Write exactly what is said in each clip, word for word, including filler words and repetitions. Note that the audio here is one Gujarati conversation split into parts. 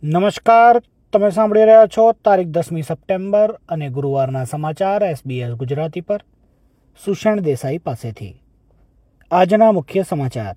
નમસ્કાર, તમે સાંભળી રહ્યા છો તારીખ દસમી સપ્ટેમ્બર અને ગુરુવારના સમાચાર એસબીએસ ગુજરાતી પર. સુષેણ દેસાઈ પાસેથી આજના મુખ્ય સમાચાર.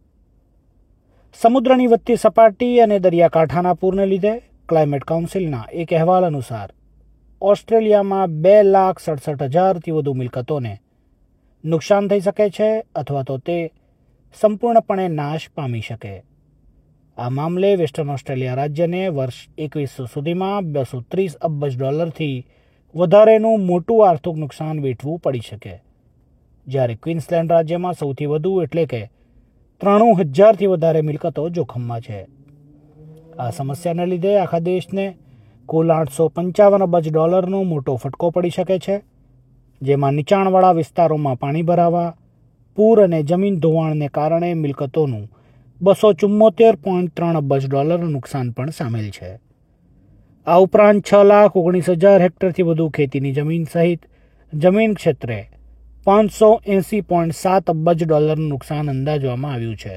સમુદ્રની વધતી સપાટી અને દરિયાકાંઠાના પૂરને લીધે ક્લાઇમેટ કાઉન્સિલના એક અહેવાલ અનુસાર ઓસ્ટ્રેલિયામાં બે લાખ સડસઠ હજારથી વધુ મિલકતોને નુકસાન થઈ શકે છે અથવા તો તે સંપૂર્ણપણે નાશ પામી શકે. આ મામલે વેસ્ટર્ન ઓસ્ટ્રેલિયા રાજ્યને વર્ષ એકવીસો સુધીમાં બસો ત્રીસ અબજ ડોલરથી વધારેનું મોટું આર્થિક નુકસાન વેઠવું પડી શકે, જ્યારે ક્વીન્સલેન્ડ રાજ્યમાં સૌથી વધુ એટલે કે ત્રાણું હજારથી વધારે મિલકતો જોખમમાં છે. આ સમસ્યાને લીધે આખા દેશને કુલ આઠસો પંચાવન અબજ ડોલરનો મોટો ફટકો પડી શકે છે, જેમાં નીચાણવાળા વિસ્તારોમાં પાણી ભરાવા, પૂર અને જમીન ધોવાણને કારણે મિલકતોનું બસો ચુમ્મોતેર પોઈન્ટ ત્રણ અબજ ડોલરનું નુકસાન પણ સામેલ છે. આ ઉપરાંત છ લાખ ઓગણીસ હજાર હેક્ટરથી વધુ ખેતીની જમીન સહિત જમીન ક્ષેત્રે પાંચસો એંસી પોઈન્ટ સાત અબજ ડોલરનું નુકસાન અંદાજવામાં આવ્યું છે.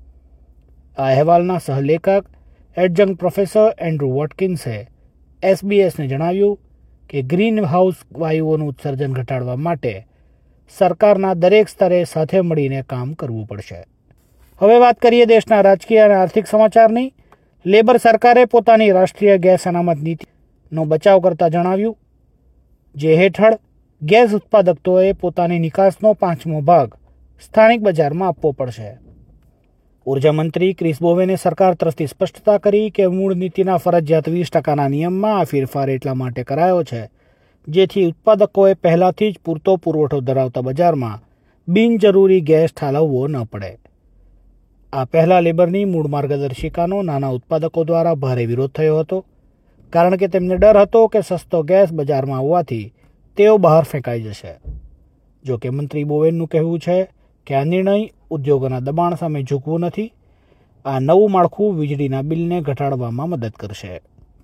આ અહેવાલના સહલેખક એડજંક્ટ પ્રોફેસર એન્ડ્રુ વોટકિન્સે એસબીએસને જણાવ્યું કે ગ્રીન હાઉસ વાયુઓનું ઉત્સર્જન ઘટાડવા માટે સરકારના દરેક સ્તરે સાથે મળીને કામ કરવું પડશે. હવે વાત કરીએ દેશના રાજકીય અને આર્થિક સમાચારની. લેબર સરકારે પોતાની રાષ્ટ્રીય ગેસ અનામત નીતિનો બચાવ કરતા જણાવ્યું, જે હેઠળ ગેસ ઉત્પાદકોએ પોતાની નિકાસનો પાંચમો ભાગ સ્થાનિક બજારમાં આપવો પડશે. ઉર્જા મંત્રી ક્રિસ બોવેને સરકાર તરફથી સ્પષ્ટતા કરી કે મૂળ નીતિના ફરજિયાત વીસ ટકાના નિયમમાં આ ફેરફાર એટલા માટે કરાયો છે જેથી ઉત્પાદકોએ પહેલાથી જ પૂરતો પુરવઠો ધરાવતા બજારમાં બિનજરૂરી ગેસ ઠાલવવો ન પડે. આ પહેલા લેબરની મૂળ માર્ગદર્શિકાનો નાના ઉત્પાદકો દ્વારા ભારે વિરોધ થયો હતો, કારણ કે તેમને ડર હતો કે સસ્તો ગેસ બજારમાં આવવાથી તેઓ બહાર ફેંકાઈ જશે. જો કે મંત્રી બોવેનનું કહેવું છે કે આ નિર્ણય ઉદ્યોગોના દબાણ સામે ઝૂકવું નથી. આ નવું માળખું વીજળીના બિલને ઘટાડવામાં મદદ કરશે.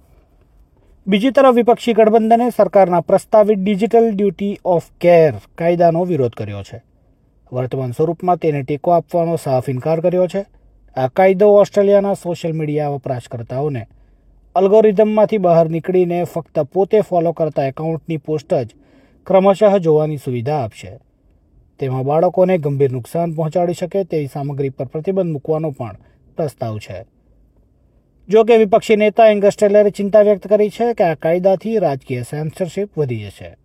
બીજી તરફ વિપક્ષી ગઠબંધને સરકારના પ્રસ્તાવિત ડિજિટલ ડ્યુટી ઓફ કેર કાયદાનો વિરોધ કર્યો છે. વર્તમાન સ્વરૂપમાં તેને ટેકો આપવાનો સાફ ઇનકાર કર્યો છે. આ કાયદો ઓસ્ટ્રેલિયાના સોશિયલ મીડિયા વપરાશકર્તાઓને અલ્ગોરિધમમાંથી બહાર નીકળીને ફક્ત પોતે ફોલો કરતા એકાઉન્ટની પોસ્ટ જ ક્રમશઃ જોવાની સુવિધા આપશે. તેમાં બાળકોને ગંભીર નુકસાન પહોંચાડી શકે તેવી સામગ્રી પર પ્રતિબંધ મૂકવાનો પણ પ્રસ્તાવ છે. જો કે વિપક્ષી નેતા એંગસ ટેલરે ચિંતા વ્યક્ત કરી છે કે આ કાયદાથી રાજકીય સેન્સરશિપ વધી જશે.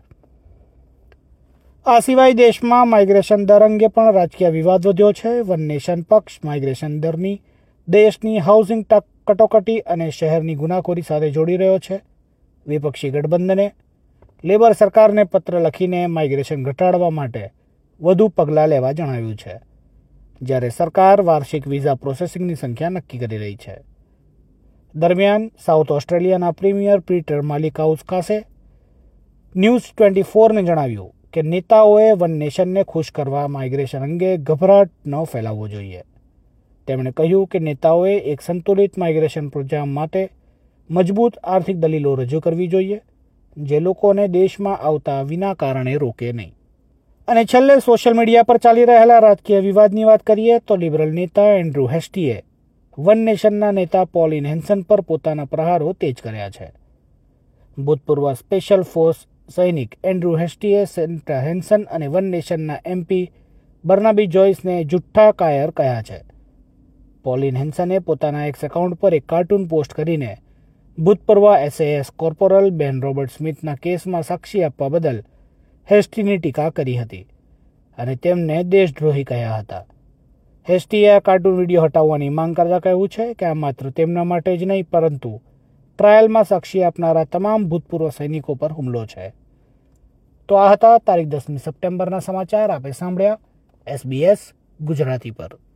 આ સિવાય દેશમાં માઇગ્રેશન દર અંગે પણ રાજકીય વિવાદ વધ્યો છે. વન નેશન પક્ષ માઇગ્રેશન દરની દેશની હાઉસિંગ કટોકટી અને શહેરની ગુનાખોરી સાથે જોડી રહ્યો છે. વિપક્ષી ગઠબંધને લેબર સરકારને પત્ર લખીને માઇગ્રેશન ઘટાડવા માટે વધુ પગલાં લેવા જણાવ્યું છે, જ્યારે સરકાર વાર્ષિક વિઝા પ્રોસેસિંગની સંખ્યા નક્કી કરી રહી છે. દરમિયાન સાઉથ ઓસ્ટ્રેલિયાના પ્રીમિયર પીટર માલિકાઉસ્કાસે ન્યૂઝ ટ્વેન્ટી ફોરને જણાવ્યું કે નેતાઓએ વન નેશનને ખુશ કરવા માઇગ્રેશન અંગે ગભરાટ ન ફેલાવવો જોઈએ. તેમણે કહ્યું કે નેતાઓએ એક સંતુલિત માઇગ્રેશન પ્રોગ્રામ માટે મજબૂત આર્થિક દલીલો રજૂ કરવી જોઈએ, જે લોકોને દેશમાં આવતા વિના કારણે રોકે નહીં. અને છેલ્લે સોશિયલ મીડિયા પર ચાલી રહેલા રાજકીય વિવાદની વાત કરીએ તો લિબરલ નેતા એન્ડ્રુ હેસ્ટીએ વન નેશનના નેતા પોલિન હેન્સન પર પોતાના પ્રહારો તેજ કર્યા છે. ભૂતપૂર્વ સ્પેશિયલ ફોર્સ સૈનિક એન્ડ્રુ હેસ્ટીએ સેન્ટ્રા હેન્સન અને વન નેશનના એમપી બર્નાબી જોઈસને જુઠ્ઠા કાયર કહ્યા છે. પોલિન હેન્સને પોતાના એક્સ એકાઉન્ટ પર એક કાર્ટૂન પોસ્ટ કરીને ભૂતપૂર્વ એસએએસ કોર્પોરલ બેન રોબર્ટ સ્મિથના કેસમાં સાક્ષી આપવા બદલ હેસ્ટીની ટીકા કરી હતી અને તેમને દેશદ્રોહી કહ્યા હતા. હેસ્ટીએ આ કાર્ટૂન વિડીયો હટાવવાની માંગ કરતા કહ્યું છે કે આ માત્ર તેમના માટે જ નહીં, પરંતુ ટ્રાયલમાં સાક્ષી આપનારા તમામ ભૂતપૂર્વ સૈનિકો પર હુમલો છે. તો આ હતા તારીખ દસમી સપ્ટેમ્બરના સમાચાર. આપે સાંભળ્યા એસબીએસ ગુજરાતી પર.